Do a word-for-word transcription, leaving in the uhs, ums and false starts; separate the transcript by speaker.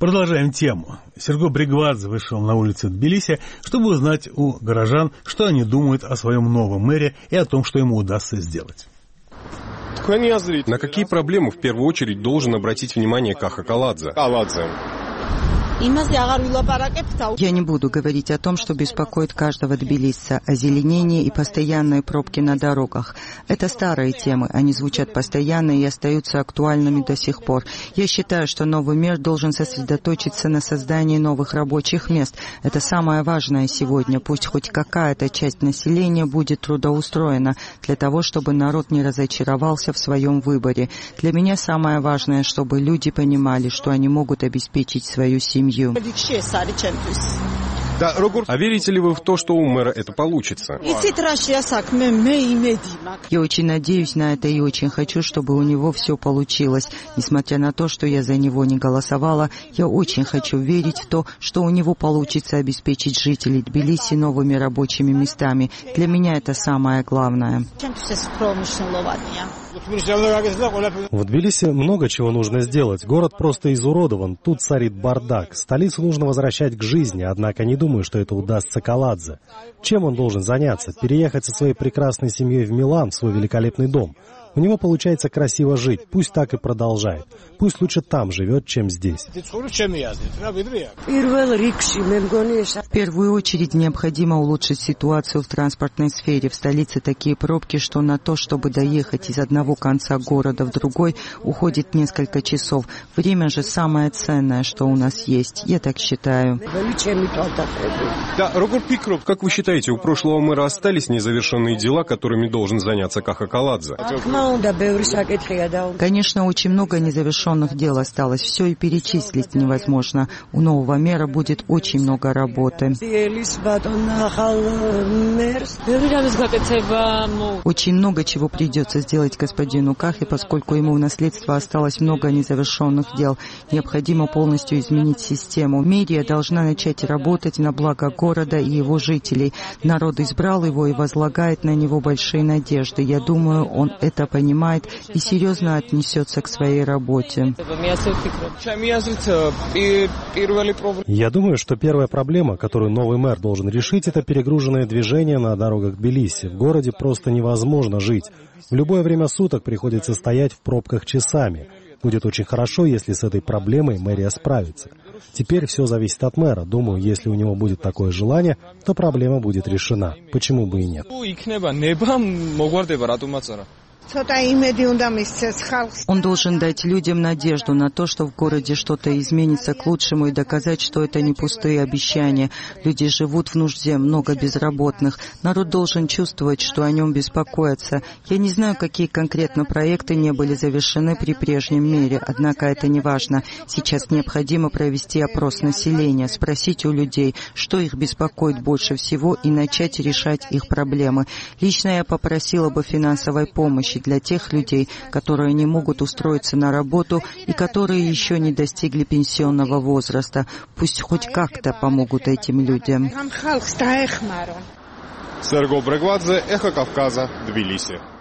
Speaker 1: Продолжаем тему. Серго Бригвадзе вышел на улицы Тбилиси, чтобы узнать у горожан, что они думают о своем новом мэре и о том, что ему удастся сделать.
Speaker 2: На какие проблемы в первую очередь должен обратить внимание Каха Каладзе?
Speaker 3: Я не буду говорить о том, что беспокоит каждого тбилисца, озеленение и постоянные пробки на дорогах. Это старые темы, они звучат постоянно и остаются актуальными до сих пор. Я считаю, что новый мэр должен сосредоточиться на создании новых рабочих мест. Это самое важное сегодня. Пусть хоть какая-то часть населения будет трудоустроена, для того, чтобы народ не разочаровался в своем выборе. Для меня самое важное, чтобы люди понимали, что они могут обеспечить свою семью.
Speaker 2: А верите ли вы в то, что у мэра это получится?
Speaker 3: Я очень надеюсь на это и очень хочу, чтобы у него все получилось. Несмотря на то, что я за него не голосовала, я очень хочу верить в то, что у него получится обеспечить жителей Тбилиси новыми рабочими местами. Для меня это самое главное.
Speaker 4: В Тбилиси много чего нужно сделать. Город просто изуродован. Тут царит бардак. Столицу нужно возвращать к жизни, однако не думаю, что это удастся Каладзе. Чем он должен заняться? Переехать со своей прекрасной семьей в Милан, в свой великолепный дом. У него получается красиво жить. Пусть так и продолжает. Пусть лучше там живет, чем здесь.
Speaker 3: В первую очередь необходимо улучшить ситуацию в транспортной сфере. В столице такие пробки, что на то, чтобы доехать из одного конца города в другой, уходит несколько часов. Время же самое ценное, что у нас есть. Я так считаю.
Speaker 2: Как вы считаете, у прошлого мэра остались незавершенные дела, которыми должен заняться Каха Каладзе?
Speaker 3: Конечно, очень много незавершенных дел осталось. Все и перечислить невозможно. У нового мэра будет очень много работы. Очень много чего придется сделать господину Кахе, поскольку ему в наследство осталось много незавершенных дел. Необходимо полностью изменить систему. Медиа должна начать работать на благо города и его жителей. Народ избрал его и возлагает на него большие надежды. Я думаю, он это понимает и серьезно отнесется к своей работе.
Speaker 4: Я думаю, что первая проблема, которую новый мэр должен решить, это перегруженное движение на дорогах Тбилиси. В городе просто невозможно жить. В любое время суток приходится стоять в пробках часами. Будет очень хорошо, если с этой проблемой мэрия справится. Теперь все зависит от мэра. Думаю, если у него будет такое желание, то проблема будет решена. Почему бы и нет?
Speaker 3: Он должен дать людям надежду на то, что в городе что-то изменится к лучшему, и доказать, что это не пустые обещания. Люди живут в нужде, много безработных. Народ должен чувствовать, что о нем беспокоятся. Я не знаю, какие конкретно проекты не были завершены при прежнем мэре, однако это не важно. Сейчас необходимо провести опрос населения, спросить у людей, что их беспокоит больше всего, и начать решать их проблемы. Лично я попросила бы финансовой помощи для тех людей, которые не могут устроиться на работу и которые еще не достигли пенсионного возраста. Пусть хоть как-то помогут этим людям.
Speaker 2: Серго Бригвадзе, Эхо Кавказа, Тбилиси.